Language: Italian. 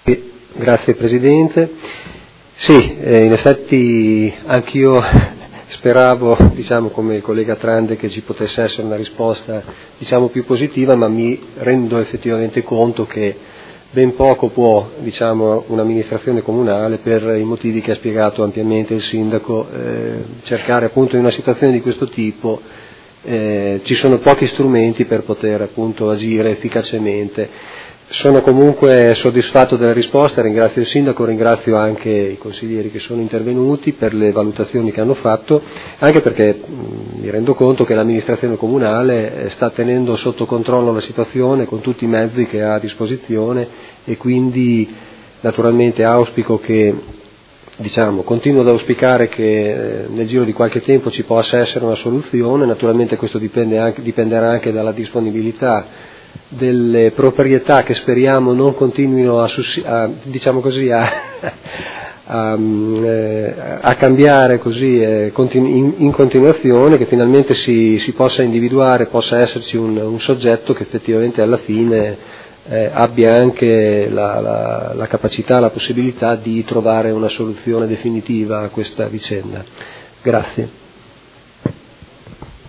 Grazie Presidente. Sì, in effetti anch'io speravo, come il collega Trande, che ci potesse essere una risposta più positiva, ma mi rendo effettivamente conto che ben poco può un'amministrazione comunale, per i motivi che ha spiegato ampiamente il Sindaco, cercare appunto in una situazione di questo tipo. Ci sono pochi strumenti per poter appunto agire efficacemente. Sono comunque soddisfatto della risposta, ringrazio il Sindaco, ringrazio anche i consiglieri che sono intervenuti per le valutazioni che hanno fatto, anche perché mi rendo conto che l'amministrazione comunale sta tenendo sotto controllo la situazione con tutti i mezzi che ha a disposizione, e quindi naturalmente auspico che, continuo ad auspicare che nel giro di qualche tempo ci possa essere una soluzione. Naturalmente questo dipenderà anche dalla disponibilità delle proprietà, che speriamo non continuino a cambiare così in continuazione, che finalmente si possa individuare, possa esserci un soggetto che effettivamente alla fine abbia anche la capacità, la possibilità di trovare una soluzione definitiva a questa vicenda. Grazie.